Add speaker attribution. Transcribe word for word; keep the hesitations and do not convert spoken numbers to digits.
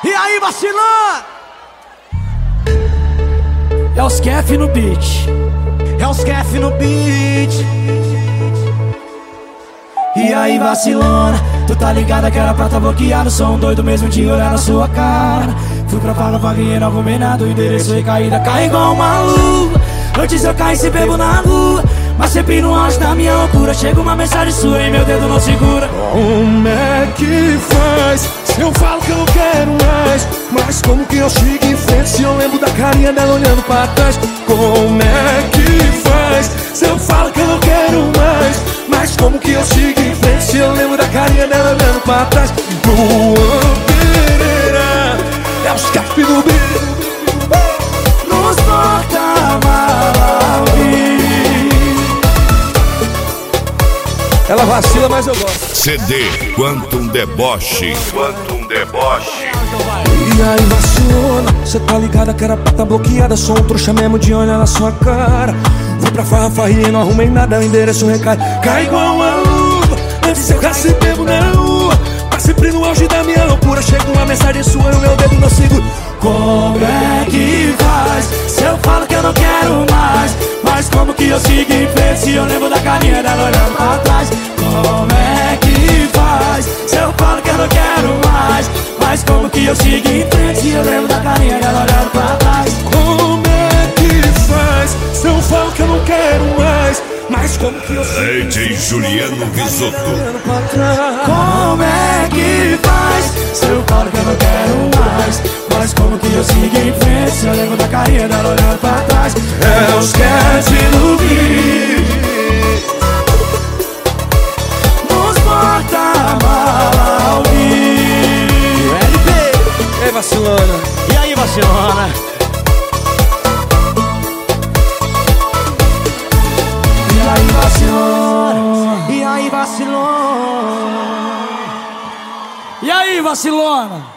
Speaker 1: E aí, vacilão?
Speaker 2: É os Kef no beat.
Speaker 1: É os Kef no beat.
Speaker 2: E aí, vacilona, tu tá ligada que era pra tá bloqueado. Sou um doido mesmo de olhar na sua cara. Fui pra falar pra vir, não arrumei nada. O endereço foi caída, cai igual uma luva. Antes eu caí se bebo na rua, mas sempre no auge da minha loucura. Chega uma mensagem sua e meu dedo não segura.
Speaker 3: Como é que faz? Se eu falo que eu não quero mais, mas como que eu sigo em frente se eu lembro da carinha dela olhando pra trás? Como é que faz? Se eu falo que eu não quero mais, mas como que eu sigo em frente se eu lembro da carinha dela olhando pra trás? Luan Pereira, é os Kef no beat.
Speaker 2: Nos porta-mala ao vivo.
Speaker 3: Ela vacila, mas eu gosto.
Speaker 4: C D Quantum Deboche. Quantum Deboche.
Speaker 3: E aí, vacilona, cê tá ligada que era pra tá bloqueada. Sou um trouxa mesmo de olhar na sua cara. Fui pra farra, farria, não arrumei nada. O endereço recai, cai igual uma luva. Antes eu casi bebo na rua, mas sempre no auge da minha loucura. Chega uma mensagem sua e o meu dedo não segura.
Speaker 2: Como é que faz? Se eu falo que eu não quero mais, mas como que eu sigo em frente se eu lembro da carinha dela olhando pra trás? Como é que faz? Se eu falo que eu não quero mais, mas como que eu sigo em frente se eu lembro da carinha dela olhando pra trás?
Speaker 3: Como é que faz? Se eu falo que eu não quero mais, mas como que eu sigo
Speaker 4: D J Juliano Risotto.
Speaker 3: olhando pra trás?
Speaker 2: Como é que faz? Se eu falo que eu não quero mais, mas como que eu sigo em frente se eu lembro da carinha dela olhando pra trás?
Speaker 3: É os Kef no beat.
Speaker 2: Nos porta-mala ao vivo.
Speaker 1: L P.
Speaker 3: E aí, vacilona?
Speaker 1: E aí, vacilona?
Speaker 2: E aí, vacilona?
Speaker 1: E aí, vacilona?
Speaker 2: E aí, vacilona?